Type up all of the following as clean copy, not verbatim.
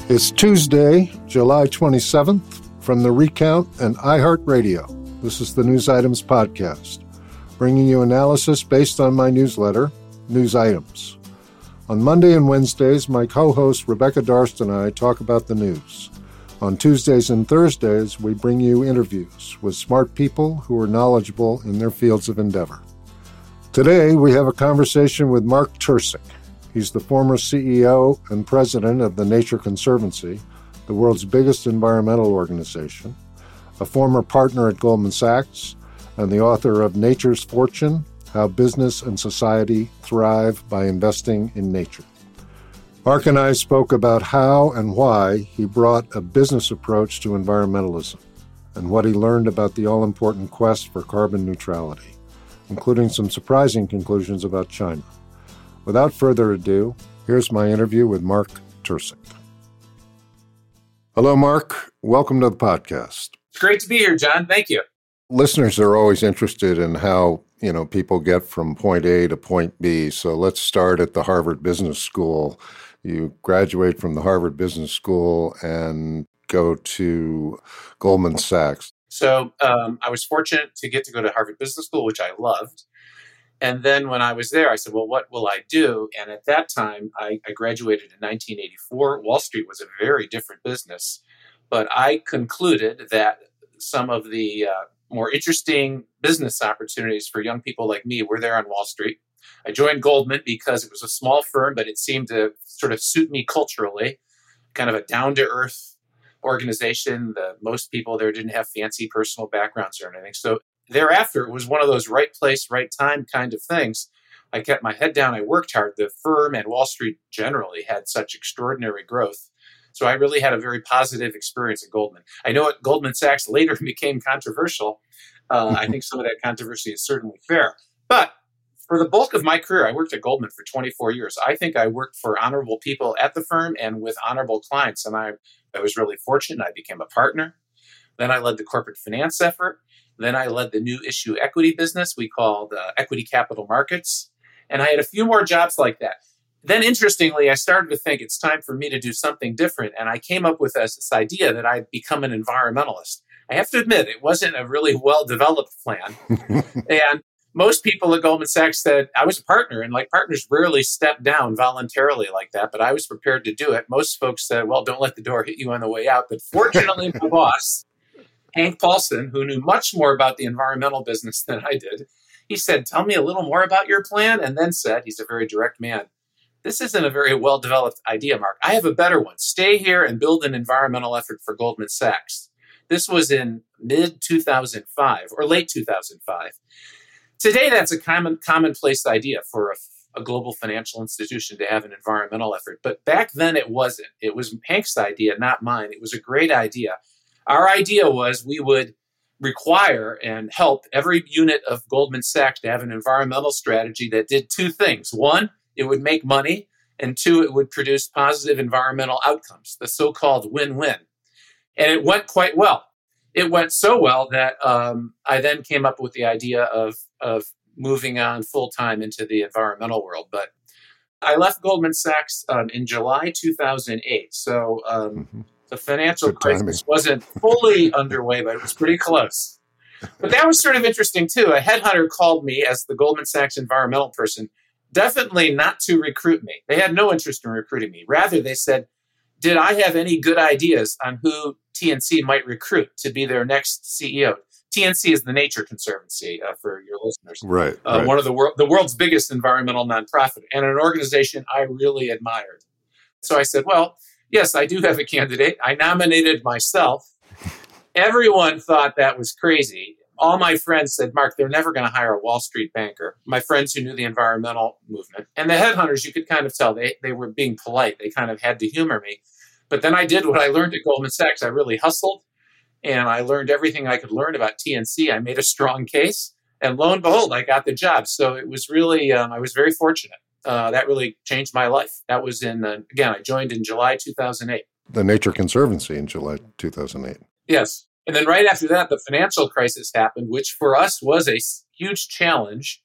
It's Tuesday, July 27th, from The Recount and iHeartRadio. This is the News Items Podcast, bringing you analysis based on my newsletter, News Items. On Monday and Wednesdays, my co-host Rebecca Darst and I talk about the news. On Tuesdays and Thursdays, we bring you interviews with smart people who are knowledgeable in their fields of endeavor. Today, we have a conversation with Mark Tercek. He's the former CEO and president of the Nature Conservancy, the world's biggest environmental organization, a former partner at Goldman Sachs, and the author of Nature's Fortune: How Business and Society Thrive by Investing in Nature. Mark and I spoke about how and why he brought a business approach to environmentalism and what he learned about the all-important quest for carbon neutrality, including some surprising conclusions about China. Without further ado, here's my interview with Mark Tercek. Hello, Mark. Welcome to the podcast. It's great to be here, John. Thank you. Listeners are always interested in how, people get from point A to point B. So let's start at the Harvard Business School. You graduate from the Harvard Business School and go to Goldman Sachs. So I was fortunate to get to go to Harvard Business School, which I loved. And then when I was there, I said, well, what will I do? And at that time, I graduated in 1984. Wall Street was a very different business. But I concluded that some of the more interesting business opportunities for young people like me were there on Wall Street. I joined Goldman because it was a small firm, but it seemed to sort of suit me culturally, kind of a down-to-earth organization. Most people there didn't have fancy personal backgrounds or anything. So thereafter, it was one of those right place, right time kind of things. I kept my head down. I worked hard. The firm and Wall Street generally had such extraordinary growth. So I really had a very positive experience at Goldman. I know at Goldman Sachs later became controversial. I think some of that controversy is certainly fair. But for the bulk of my career, I worked at Goldman for 24 years. I think I worked for honorable people at the firm and with honorable clients. And I was really fortunate. I became a partner. Then I led the corporate finance effort. Then I led the new issue equity business we called Equity Capital Markets. And I had a few more jobs like that. Then, interestingly, I started to think it's time for me to do something different. And I came up with this idea that I'd become an environmentalist. I have to admit, it wasn't a really well-developed plan. And most people at Goldman Sachs said, I was a partner, and partners rarely step down voluntarily like that, but I was prepared to do it. Most folks said, well, don't let the door hit you on the way out. But fortunately, my boss, Hank Paulson, who knew much more about the environmental business than I did, he said, tell me a little more about your plan, and then said, he's a very direct man, this isn't a very well-developed idea, Mark. I have a better one. Stay here and build an environmental effort for Goldman Sachs. This was in mid-2005 or late 2005. Today, that's a commonplace idea for a global financial institution to have an environmental effort. But back then, it wasn't. It was Hank's idea, not mine. It was a great idea. Our idea was we would require and help every unit of Goldman Sachs to have an environmental strategy that did two things. One, it would make money. And two, it would produce positive environmental outcomes, the so-called win-win. And it went quite well. It went so well that I then came up with the idea of moving on full-time into the environmental world. But I left Goldman Sachs in July 2008. So the financial crisis wasn't fully underway, but it was pretty close. But that was sort of interesting, too. A headhunter called me as the Goldman Sachs environmental person, definitely not to recruit me. They had no interest in recruiting me. Rather, they said, did I have any good ideas on who TNC might recruit to be their next CEO? TNC is the Nature Conservancy, for your listeners. Right. One of the world's biggest environmental nonprofit, and an organization I really admired. So I said, well, yes, I do have a candidate. I nominated myself. Everyone thought that was crazy. All my friends said, Mark, they're never going to hire a Wall Street banker. My friends who knew the environmental movement. And the headhunters, you could kind of tell they were being polite. They kind of had to humor me. But then I did what I learned at Goldman Sachs. I really hustled, and I learned everything I could learn about TNC. I made a strong case, and lo and behold, I got the job. So it was really, I was very fortunate. That really changed my life. That was again, I joined in July 2008. The Nature Conservancy in July 2008. Yes. And then right after that, the financial crisis happened, which for us was a huge challenge.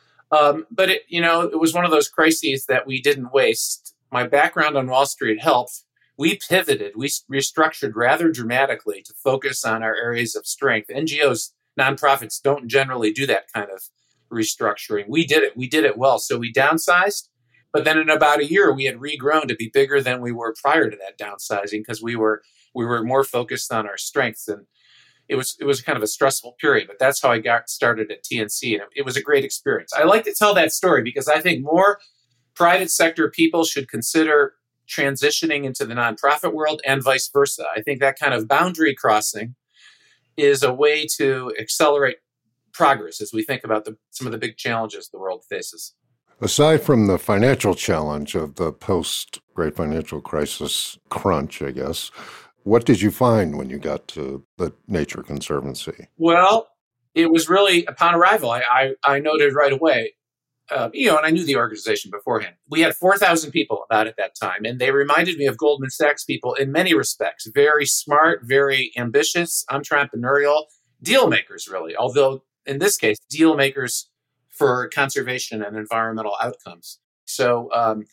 But it was one of those crises that we didn't waste. My background on Wall Street helped, we pivoted, we restructured rather dramatically to focus on our areas of strength. NGOs, nonprofits don't generally do that kind of restructuring. We did it well. So we downsized, but then in about a year, we had regrown to be bigger than we were prior to that downsizing because we were more focused on our strengths. And it was kind of a stressful period, but that's how I got started at TNC. And it was a great experience. I like to tell that story because I think more private sector people should consider transitioning into the nonprofit world and vice versa. I think that kind of boundary crossing is a way to accelerate progress as we think about some of the big challenges the world faces. Aside from the financial challenge of the post-Great Financial Crisis crunch, I guess, what did you find when you got to the Nature Conservancy? Well, it was really, upon arrival, I noted right away, and I knew the organization beforehand. We had 4,000 people about at that time, and they reminded me of Goldman Sachs people in many respects. Very smart, very ambitious, entrepreneurial, deal makers, really. Although, in this case, deal makers for conservation and environmental outcomes. So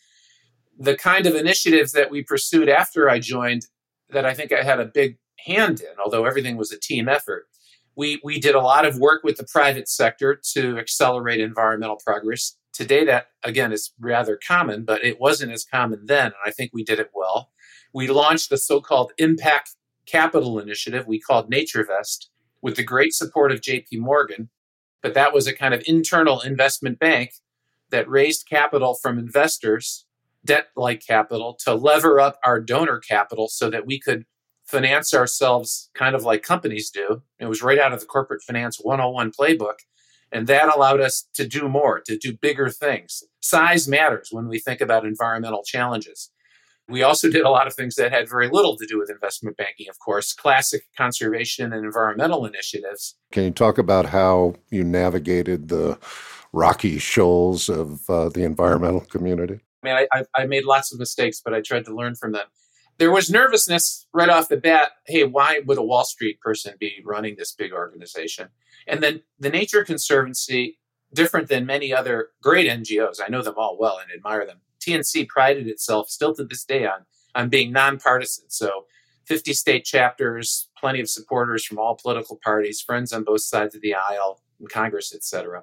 the kind of initiatives that we pursued after I joined that I think I had a big hand in, although everything was a team effort, we did a lot of work with the private sector to accelerate environmental progress. Today, that, again, is rather common, but it wasn't as common then, and I think we did it well. We launched the so-called Impact Capital Initiative we called NatureVest with the great support of JP Morgan, but that was a kind of internal investment bank that raised capital from investors, debt-like capital, to lever up our donor capital so that we could finance ourselves kind of like companies do. It was right out of the Corporate Finance 101 playbook. And that allowed us to do more, to do bigger things. Size matters when we think about environmental challenges. We also did a lot of things that had very little to do with investment banking, of course, classic conservation and environmental initiatives. Can you talk about how you navigated the rocky shoals of the environmental community? I mean, I made lots of mistakes, but I tried to learn from them. There was nervousness right off the bat. Hey, why would a Wall Street person be running this big organization? And then the Nature Conservancy, different than many other great NGOs, I know them all well and admire them. TNC prided itself still to this day on being nonpartisan. So 50 state chapters, plenty of supporters from all political parties, friends on both sides of the aisle, in Congress, et cetera.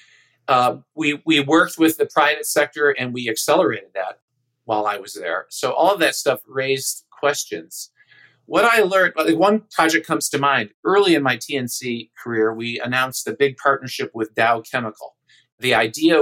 We worked with the private sector and we accelerated that while I was there. So all of that stuff raised questions. What I learned, one project comes to mind. Early in my TNC career, we announced a big partnership with Dow Chemical. The idea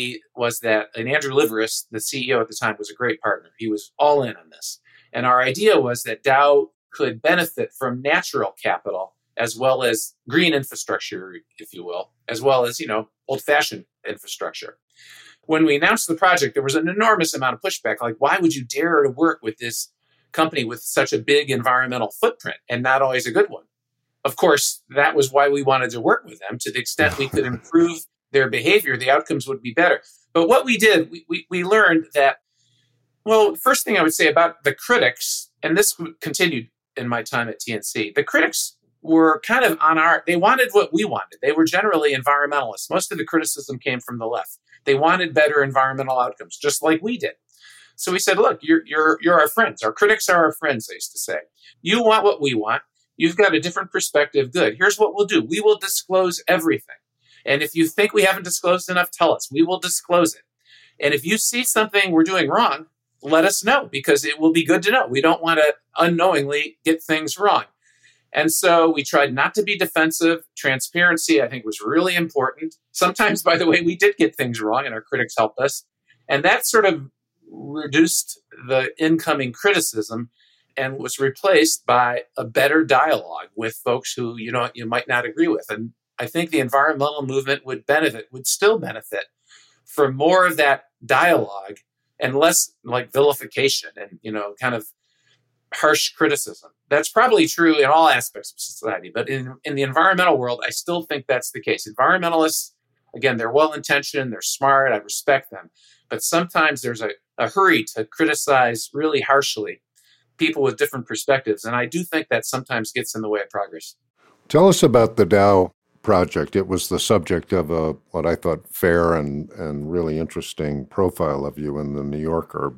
was that, and Andrew Liveris, the CEO at the time, was a great partner. He was all in on this. And our idea was that Dow could benefit from natural capital as well as green infrastructure, if you will, as well as, old-fashioned infrastructure. When we announced the project, there was an enormous amount of pushback. Like, why would you dare to work with this company with such a big environmental footprint and not always a good one? Of course, that was why we wanted to work with them. To the extent we could improve their behavior, the outcomes would be better. But what we did, we learned that, well, the first thing I would say about the critics, and this continued in my time at TNC, the critics were kind of they wanted what we wanted. They were generally environmentalists. Most of the criticism came from the left. They wanted better environmental outcomes, just like we did. So we said, look, you're our friends. Our critics are our friends, I used to say. You want what we want. You've got a different perspective. Good. Here's what we'll do. We will disclose everything. And if you think we haven't disclosed enough, tell us. We will disclose it. And if you see something we're doing wrong, let us know, because it will be good to know. We don't want to unknowingly get things wrong. And so we tried not to be defensive. Transparency, I think, was really important. Sometimes, by the way, we did get things wrong and our critics helped us. And that sort of reduced the incoming criticism and was replaced by a better dialogue with folks who, you might not agree with. And I think the environmental movement would still benefit from more of that dialogue and less like vilification and, kind of harsh criticism. That's probably true in all aspects of society, but in the environmental world, I still think that's the case. Environmentalists, again, they're well-intentioned, they're smart, I respect them, but sometimes there's a hurry to criticize really harshly people with different perspectives, and I do think that sometimes gets in the way of progress. Tell us about the Dow project. It was the subject of what I thought fair and really interesting profile of you in the New Yorker, but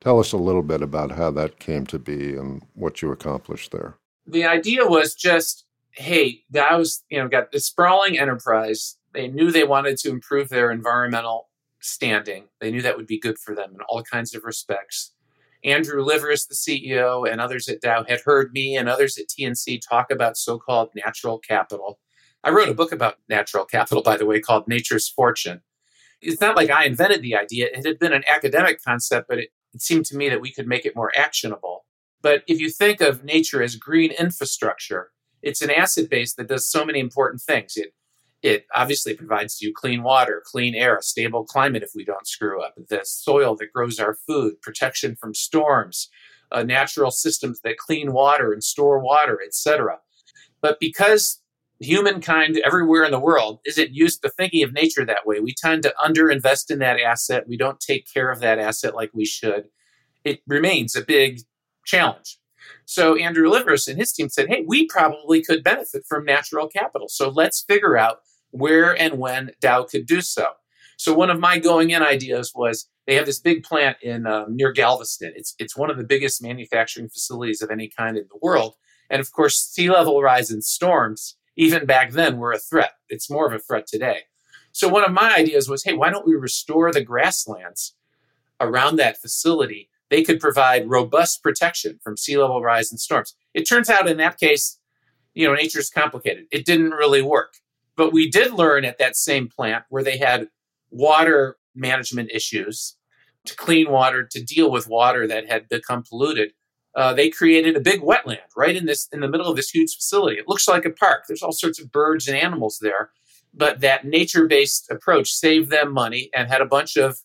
Tell us a little bit about how that came to be and what you accomplished there. The idea was just, hey, Dow's, got this sprawling enterprise. They knew they wanted to improve their environmental standing. They knew that would be good for them in all kinds of respects. Andrew Liveris, the CEO, and others at Dow had heard me and others at TNC talk about so-called natural capital. I wrote a book about natural capital, by the way, called Nature's Fortune. It's not like I invented the idea. It had been an academic concept, but it seemed to me that we could make it more actionable. But if you think of nature as green infrastructure, it's an asset base that does so many important things. It obviously provides you clean water, clean air, a stable climate if we don't screw up, the soil that grows our food, protection from storms, natural systems that clean water and store water, etc. But because humankind everywhere in the world isn't used to thinking of nature that way, we tend to underinvest in that asset. We don't take care of that asset like we should. It remains a big challenge. So Andrew Liveris and his team said, hey, we probably could benefit from natural capital. So let's figure out where and when Dow could do so. So one of my going in ideas was they have this big plant in near Galveston. It's one of the biggest manufacturing facilities of any kind in the world. And of course, sea level rise and storms, even back then, were a threat. It's more of a threat today. So one of my ideas was, hey, why don't we restore the grasslands around that facility? They could provide robust protection from sea level rise and storms. It turns out in that case, nature's complicated. It didn't really work. But we did learn at that same plant where they had water management issues to clean water, to deal with water that had become polluted. They created a big wetland right in the middle of this huge facility. It looks like a park. There's all sorts of birds and animals there. But that nature-based approach saved them money and had a bunch of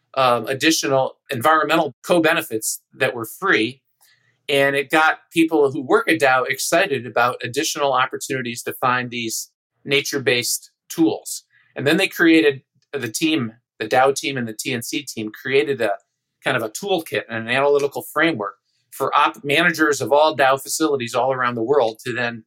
additional environmental co-benefits that were free. And it got people who work at Dow excited about additional opportunities to find these nature-based tools. And then they created the Dow team and the TNC team created a kind of a toolkit and an analytical framework for managers of all Dow facilities all around the world to then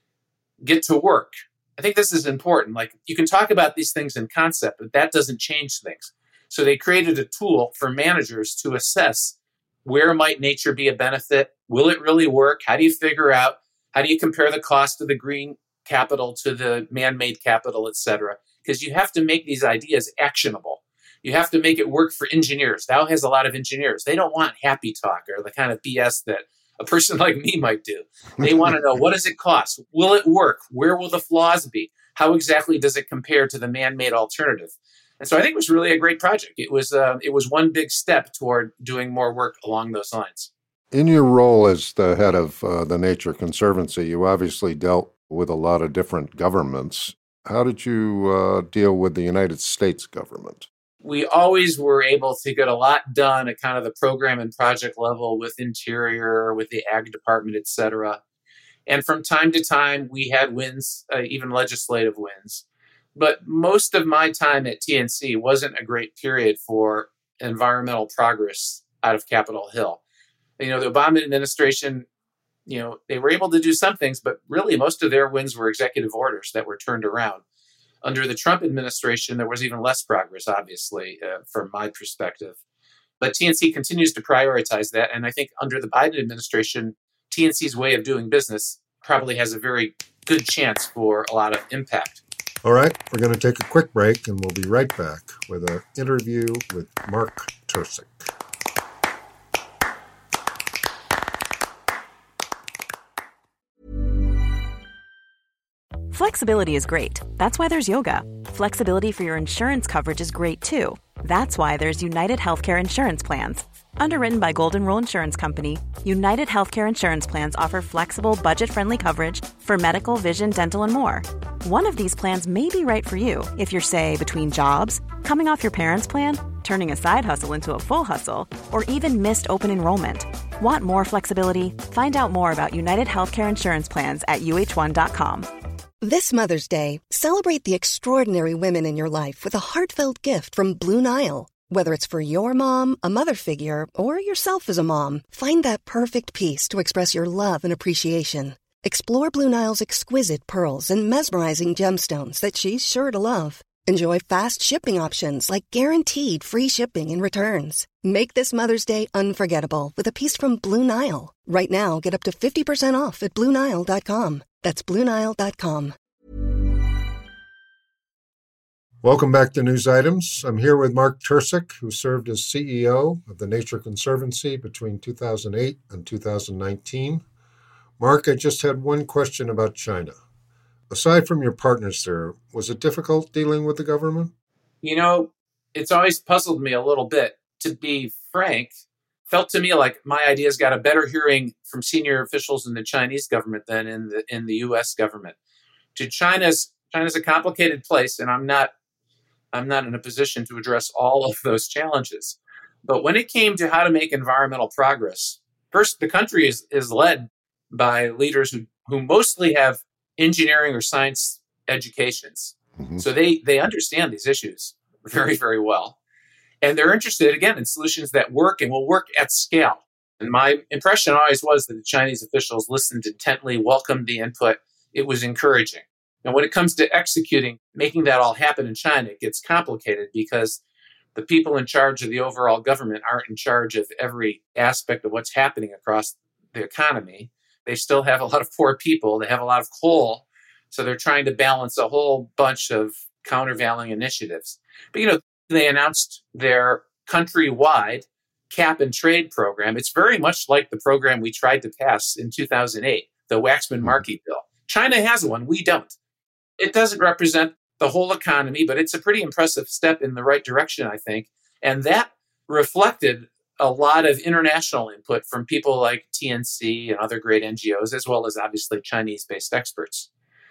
get to work. I think this is important. Like, you can talk about these things in concept, but that doesn't change things. So they created a tool for managers to assess where might nature be a benefit? Will it really work? How do you compare the cost of the green capital to the man-made capital, et cetera? Because you have to make these ideas actionable. You have to make it work for engineers. Dow has a lot of engineers. They don't want happy talk or the kind of BS that a person like me might do. They want to know, what does it cost? Will it work? Where will the flaws be? How exactly does it compare to the man-made alternative? And so I think it was really a great project. It was one big step toward doing more work along those lines. In your role as the head of the Nature Conservancy, you obviously dealt with a lot of different governments. How did you deal with the United States government? We always were able to get a lot done at kind of the program and project level with Interior, with the Ag Department, et cetera. And from time to time, we had wins, even legislative wins. But most of my time at TNC wasn't a great period for environmental progress out of Capitol Hill. The Obama administration, they were able to do some things, but really most of their wins were executive orders that were turned around. Under the Trump administration, there was even less progress, obviously, from my perspective. But TNC continues to prioritize that. And I think under the Biden administration, TNC's way of doing business probably has a very good chance for a lot of impact. All right, we're going to take a quick break, and we'll be right back with an interview with Mark Tercek. Flexibility is great. That's why there's yoga. Flexibility for your insurance coverage is great too. That's why there's United Healthcare Insurance Plans. Underwritten by Golden Rule Insurance Company, United Healthcare Insurance Plans offer flexible, budget-friendly coverage for medical, vision, dental, and more. One of these plans may be right for you if you're, say, between jobs, coming off your parents' plan, turning a side hustle into a full hustle, or even missed open enrollment. Want more flexibility? Find out more about United Healthcare Insurance Plans at uh1.com. This Mother's Day, celebrate the extraordinary women in your life with a heartfelt gift from Blue Nile. Whether it's for your mom, a mother figure, or yourself as a mom, find that perfect piece to express your love and appreciation. Explore Blue Nile's exquisite pearls and mesmerizing gemstones that she's sure to love. Enjoy fast shipping options like guaranteed free shipping and returns. Make this Mother's Day unforgettable with a piece from Blue Nile. Right now, get up to 50% off at BlueNile.com. That's BlueNile.com. Welcome back to News Items. I'm here with Mark Tercek, who served as CEO of the Nature Conservancy between 2008 and 2019. Mark, I just had one question about China. Aside from your partners there, was it difficult dealing with the government? You know, it's always puzzled me a little bit. To be frank, felt to me like my ideas got a better hearing from senior officials in the Chinese government than in the U.S. government. China's a complicated place, and I'm not in a position to address all of those challenges. But when it came to how to make environmental progress, first, the country is led by leaders who mostly have engineering or science educations. Mm-hmm. So they understand these issues very, very well. And they're interested, again, in solutions that work and will work at scale. And my impression always was that the Chinese officials listened intently, welcomed the input. It was encouraging. And when it comes to executing, making that all happen in China, it gets complicated because the people in charge of the overall government aren't in charge of every aspect of what's happening across the economy. They still have a lot of poor people. They have a lot of coal. So they're trying to balance a whole bunch of countervailing initiatives. But, they announced their countrywide cap and trade program. It's very much like the program we tried to pass in 2008, the Waxman-Markey bill. China has one. We don't. It doesn't represent the whole economy, but it's a pretty impressive step in the right direction, I think. And that reflected a lot of international input from people like TNC and other great NGOs, as well as obviously Chinese-based experts.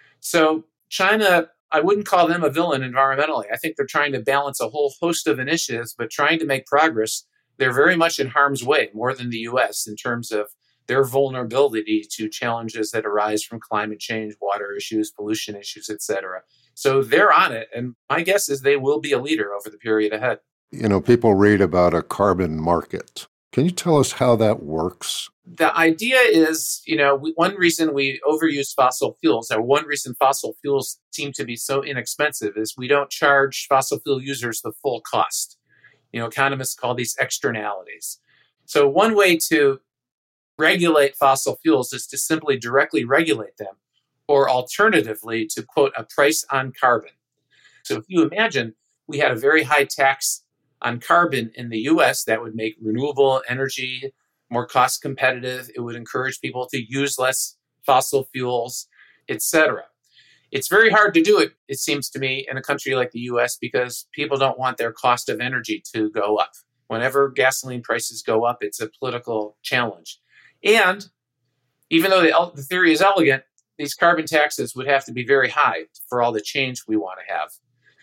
So China, I wouldn't call them a villain environmentally. I think they're trying to balance a whole host of initiatives, but trying to make progress. They're very much in harm's way, more than the U.S., in terms of their vulnerability to challenges that arise from climate change, water issues, pollution issues, et cetera. So they're on it. And my guess is they will be a leader over the period ahead. People read about a carbon market. Can you tell us how that works? The idea is, one reason we overuse fossil fuels, or one reason fossil fuels seem to be so inexpensive, is we don't charge fossil fuel users the full cost. Economists call these externalities. So one way to regulate fossil fuels is to simply directly regulate them, or alternatively to quote a price on carbon. So if you imagine we had a very high tax on carbon in the US, that would make renewable energy more cost competitive. It would encourage people to use less fossil fuels, etc. It's very hard to do it seems to me, in a country like the US, because people don't want their cost of energy to go up. Whenever gasoline prices go up, it's a political challenge. And even though the theory is elegant, these carbon taxes would have to be very high for all the change we want to have.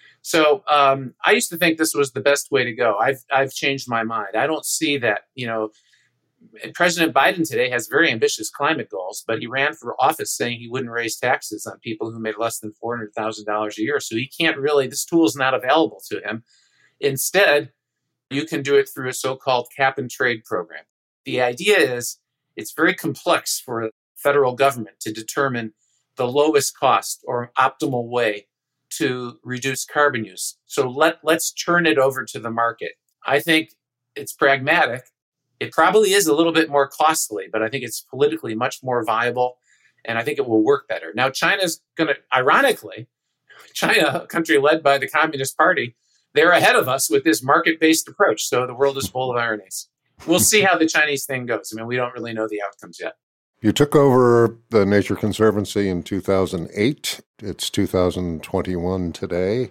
So I used to think this was the best way to go. I've changed my mind. I don't see that, President Biden today has very ambitious climate goals, but he ran for office saying he wouldn't raise taxes on people who made less than $400,000 a year. So he can't really, this tool is not available to him. Instead, you can do it through a so-called cap and trade program. The idea is it's very complex for the federal government to determine the lowest cost or optimal way to reduce carbon use. So let's turn it over to the market. I think it's pragmatic. It probably is a little bit more costly, but I think it's politically much more viable, and I think it will work better. Now, China's going to, ironically, China, a country led by the Communist Party, they're ahead of us with this market-based approach. So the world is full of ironies. We'll see how the Chinese thing goes. We don't really know the outcomes yet. You took over the Nature Conservancy in 2008. It's 2021 today.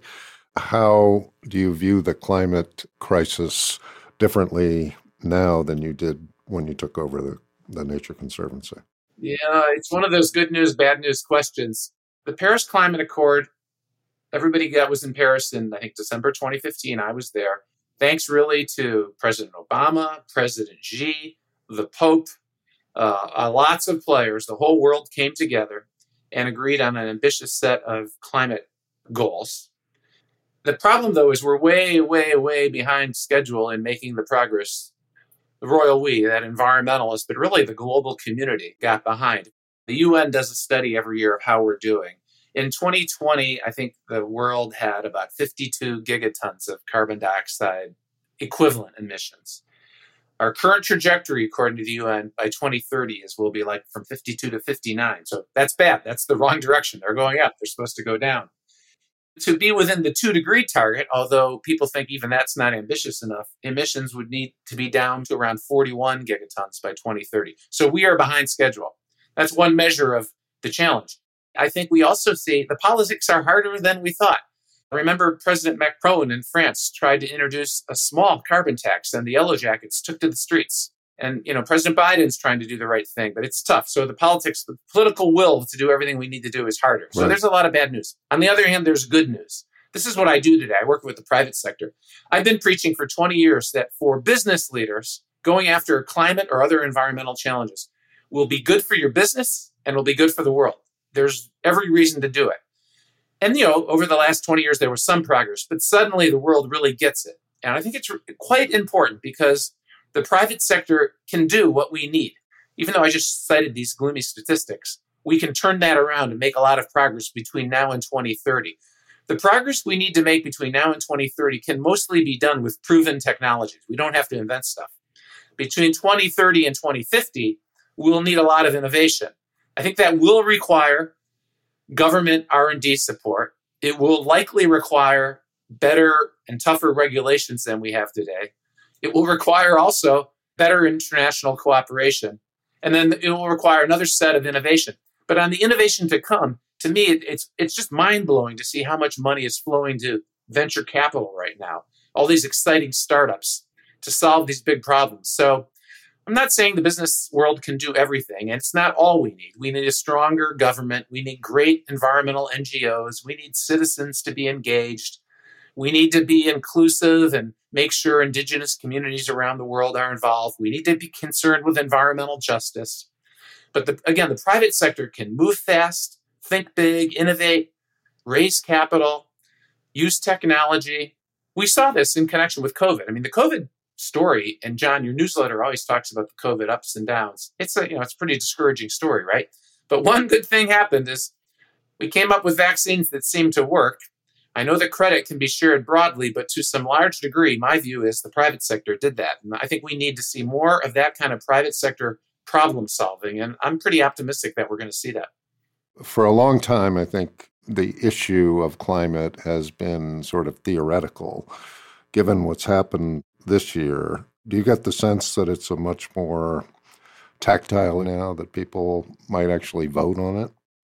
How do you view the climate crisis differently now than you did when you took over the Nature Conservancy? Yeah, it's one of those good news, bad news questions. The Paris Climate Accord, everybody that was in Paris in, I think, December 2015, I was there. Thanks really to President Obama, President Xi, the Pope, lots of players. The whole world came together and agreed on an ambitious set of climate goals. The problem, though, is we're way, way, way behind schedule in making the progress the royal we, that environmentalists, but really the global community got behind. The UN does a study every year of how we're doing. In 2020, I think the world had about 52 gigatons of carbon dioxide equivalent emissions. Our current trajectory, according to the UN, by 2030 will be like from 52 to 59. So that's bad. That's the wrong direction. They're going up. They're supposed to go down. To be within the 2-degree target, although people think even that's not ambitious enough, emissions would need to be down to around 41 gigatons by 2030. So we are behind schedule. That's one measure of the challenge. I think we also see the politics are harder than we thought. Remember, President Macron in France tried to introduce a small carbon tax, and the Yellow Jackets took to the streets. And, President Biden's trying to do the right thing, but it's tough. So the political will to do everything we need to do is harder. So There's a lot of bad news. On the other hand, there's good news. This is what I do today. I work with the private sector. I've been preaching for 20 years that for business leaders, going after climate or other environmental challenges will be good for your business and will be good for the world. There's every reason to do it. And, over the last 20 years, there was some progress, but suddenly the world really gets it. And I think it's quite important because the private sector can do what we need. Even though I just cited these gloomy statistics, we can turn that around and make a lot of progress between now and 2030. The progress we need to make between now and 2030 can mostly be done with proven technologies. We don't have to invent stuff. Between 2030 and 2050, we'll need a lot of innovation. I think that will require government R&D support. It will likely require better and tougher regulations than we have today. It will require also better international cooperation. And then it will require another set of innovation. But on the innovation to come, to me, it's just mind-blowing to see how much money is flowing to venture capital right now. All these exciting startups to solve these big problems. So I'm not saying the business world can do everything, and it's not all we need. We need a stronger government. We need great environmental NGOs. We need citizens to be engaged. We need to be inclusive and make sure indigenous communities around the world are involved. We need to be concerned with environmental justice. But again, the private sector can move fast, think big, innovate, raise capital, use technology. We saw this in connection with COVID. I mean, the COVID story, and John, your newsletter always talks about the COVID ups and downs. It's a pretty discouraging story, right? But one good thing happened is we came up with vaccines that seem to work. I know that credit can be shared broadly, but to some large degree, my view is the private sector did that. And I think we need to see more of that kind of private sector problem solving. And I'm pretty optimistic that we're going to see that. For a long time, I think the issue of climate has been sort of theoretical. Given what's happened this year, do you get the sense that it's a much more tactile now, that people might actually vote on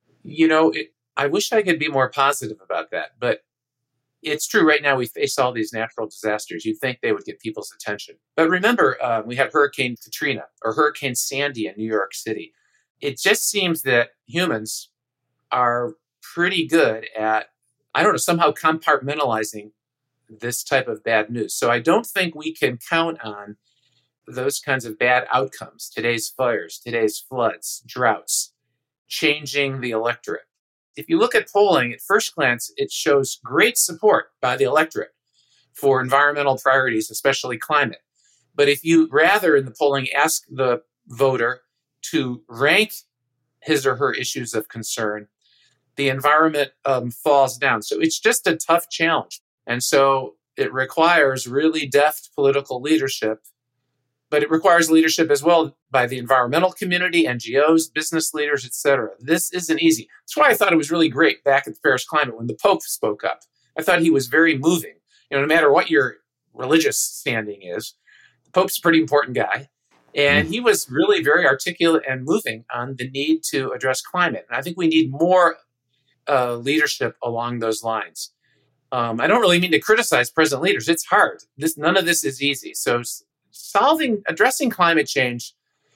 it? I wish I could be more positive about that, but it's true. Right now, we face all these natural disasters. You'd think they would get people's attention. But remember, we had Hurricane Katrina or Hurricane Sandy in New York City. It just seems that humans are pretty good at, somehow compartmentalizing this type of bad news. So I don't think we can count on those kinds of bad outcomes, today's fires, today's floods, droughts, changing the electorate. If you look at polling, at first glance, it shows great support by the electorate for environmental priorities, especially climate. But if you rather in the polling ask the voter to rank his or her issues of concern, the environment falls down. So it's just a tough challenge. And so it requires really deft political leadership, but it requires leadership as well by the environmental community, NGOs, business leaders, et cetera. This isn't easy. That's why I thought it was really great back at the Paris Climate when the Pope spoke up. I thought he was very moving. No matter what your religious standing is, the Pope's a pretty important guy. And he was really very articulate and moving on the need to address climate. And I think we need more leadership along those lines. I don't really mean to criticize present leaders. It's hard. None of this is easy. So addressing climate change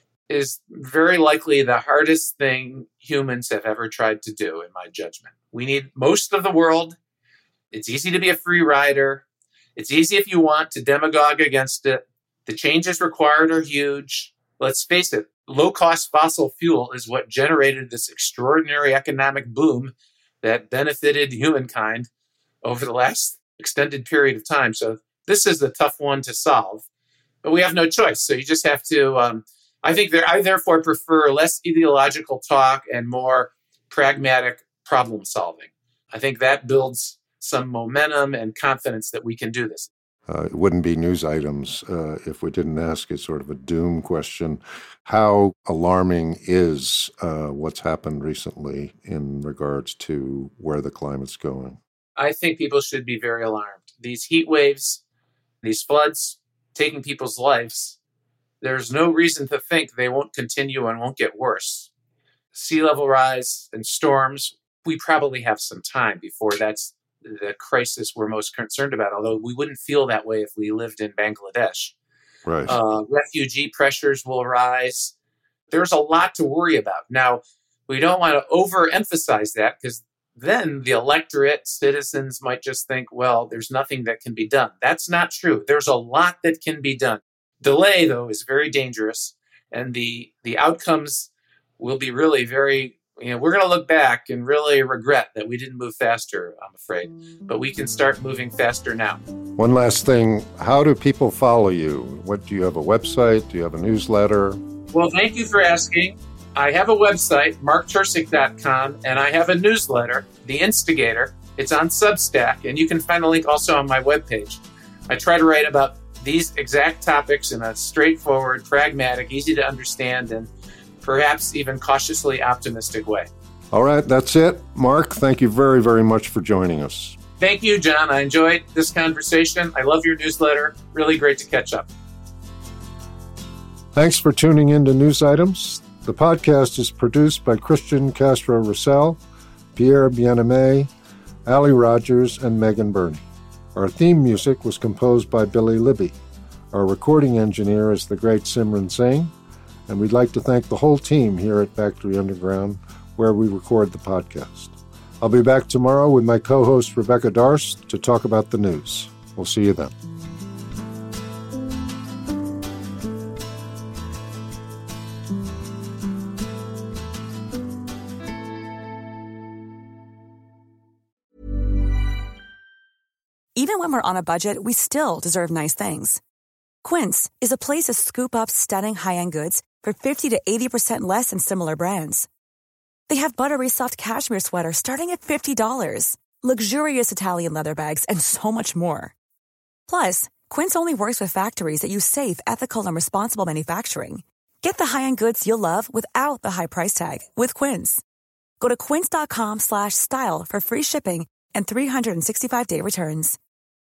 is very likely the hardest thing humans have ever tried to do, in my judgment. We need most of the world. It's easy to be a free rider. It's easy if you want to demagogue against it. The changes required are huge. Let's face it, low-cost fossil fuel is what generated this extraordinary economic boom that benefited humankind over the last extended period of time. So this is a tough one to solve, but we have no choice. So you just have to, I therefore prefer less ideological talk and more pragmatic problem solving. I think that builds some momentum and confidence that we can do this. It wouldn't be news items if we didn't ask it sort of a doom question. How alarming is what's happened recently in regards to where the climate's going? I think people should be very alarmed. These heat waves, these floods, taking people's lives, there's no reason to think they won't continue and won't get worse. Sea level rise and storms, we probably have some time before that's the crisis we're most concerned about, although we wouldn't feel that way if we lived in Bangladesh. Right. Refugee pressures will rise. There's a lot to worry about. Now, we don't want to overemphasize that because then the electorate, citizens might just think, well, there's nothing that can be done. That's not true. There's a lot that can be done. Delay, though, is very dangerous, and the outcomes will be really very, we're going to look back and really regret that we didn't move faster, I'm afraid. But we can start moving faster now. One last thing. How do people follow you? Do you have a website? Do you have a newsletter? Well, thank you for asking. I have a website, marktursik.com, and I have a newsletter, The Instigator. It's on Substack, and you can find a link also on my webpage. I try to write about these exact topics in a straightforward, pragmatic, easy to understand, and perhaps even cautiously optimistic way. All right, that's it. Mark, thank you very, very much for joining us. Thank you, John. I enjoyed this conversation. I love your newsletter. Really great to catch up. Thanks for tuning in to News Items. The podcast is produced by Christian Castro-Russell, Pierre Bien-Aimé, Ali Rogers, and Megan Burney. Our theme music was composed by Billy Libby. Our recording engineer is the great Simran Singh, and we'd like to thank the whole team here at Factory Underground, where we record the podcast. I'll be back tomorrow with my co-host Rebecca Darst to talk about the news. We'll see you then. Even when we're on a budget, we still deserve nice things. Quince is a place to scoop up stunning high-end goods for 50 to 80% less than similar brands. They have buttery soft cashmere sweaters starting at $50, luxurious Italian leather bags, and so much more. Plus, Quince only works with factories that use safe, ethical, and responsible manufacturing. Get the high-end goods you'll love without the high price tag with Quince. Go to quince.com/style for free shipping and 365-day returns.